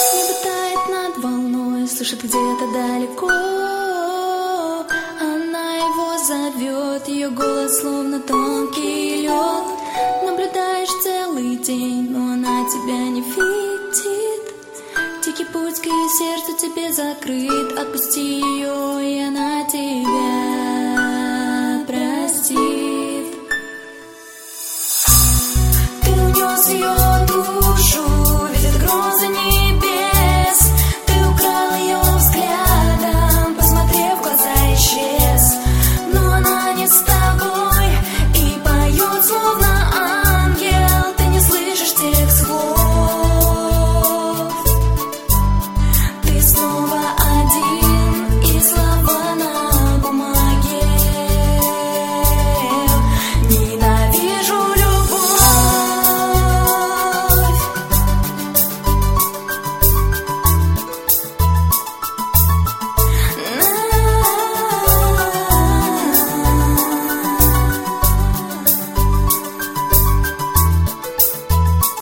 Небо тает над волной, слышит где-то далеко. Она его зовет, ее голос словно тонкий лед. Наблюдаешь целый день, но она тебя не видит. Дикий путь к ее сердцу тебе закрыт. Отпусти ее, и она тебя